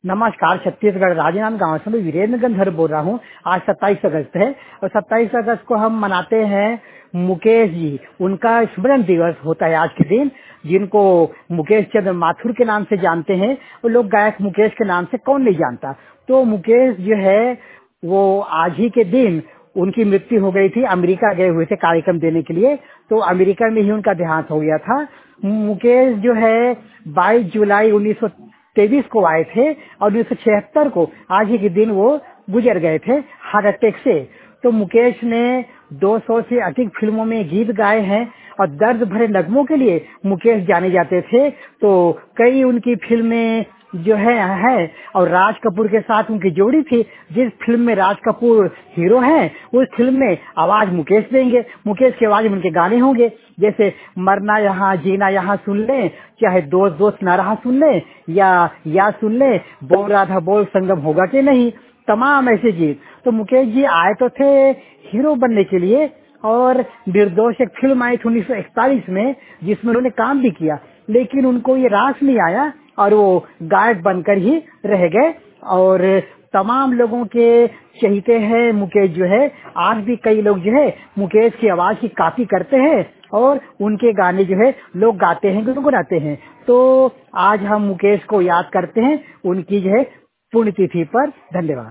नमस्कार। छत्तीसगढ़ राजनांद गांव से मैं वीरेंद्र गंधर बोल रहा हूँ। आज 27 अगस्त है और 27 अगस्त को हम मनाते हैं मुकेश जी, उनका स्मरण दिवस होता है आज के दिन। जिनको मुकेश चंद्र माथुर के नाम से जानते हैं, वो लोग गायक मुकेश के नाम से कौन नहीं जानता। तो मुकेश जो है वो आज ही के दिन उनकी मृत्यु हो गई थी। अमेरिका गए हुए थे कार्यक्रम देने के लिए, तो अमेरिका में ही उनका देहांत हो गया था। मुकेश जो है 22 जुलाई 1923 को आए थे और 1976 को आज ही के दिन वो गुजर गए थे हार्ट अटैक से। तो मुकेश ने 200 से अधिक फिल्मों में गीत गाए हैं और दर्द भरे नगमों के लिए मुकेश जाने जाते थे। तो कई उनकी फिल्में जो है और राज कपूर के साथ उनकी जोड़ी थी। जिस फिल्म में राज कपूर हीरो हैं, उस फिल्म में आवाज मुकेश देंगे। मुकेश की आवाज में उनके गाने होंगे, जैसे मरना यहाँ जीना यहाँ सुन ले, चाहे दोस्त दोस्त ना रहा सुन ले, या सुन ले, बोल राधा बोल संगम होगा कि नहीं, तमाम ऐसे गीत। तो मुकेश जी आए तो थे हीरो बनने के लिए, और निर्दोष एक फिल्म आई थी 1941 में, जिसमें उन्होंने काम भी किया, लेकिन उनको ये रास नहीं आया और वो गायक बनकर ही रह गए। और तमाम लोगों के चहीते हैं मुकेश जो है। आज भी कई लोग जो है मुकेश की आवाज की कॉपी करते हैं और उनके गाने जो है लोग गाते हैं, गुनगुनाते हैं। तो आज हम मुकेश को याद करते हैं उनकी जो है पुण्यतिथि पर। धन्यवाद।